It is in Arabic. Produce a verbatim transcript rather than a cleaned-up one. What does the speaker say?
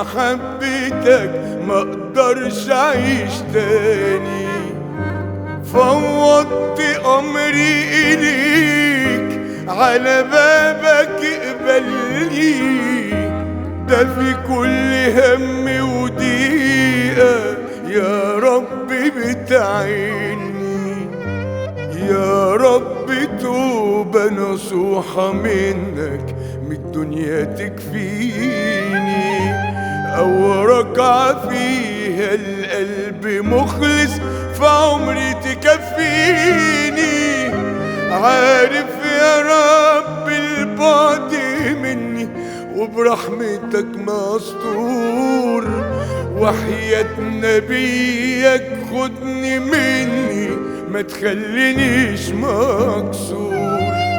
محبتك ما اقدرش اعيش تاني. فوضت امري اليك على بابك اقبلني، ده في كل هم وضيقة يا رب بتعيني. يا رب توبة نصوحة منك من الدنيا تكفيني، أو ركعة فيها القلب مخلص في عمري تكفيني. عارف يا رب البعد مني وبرحمتك مستور، وحياة نبيك خدني مني ما تخلينيش مكسور.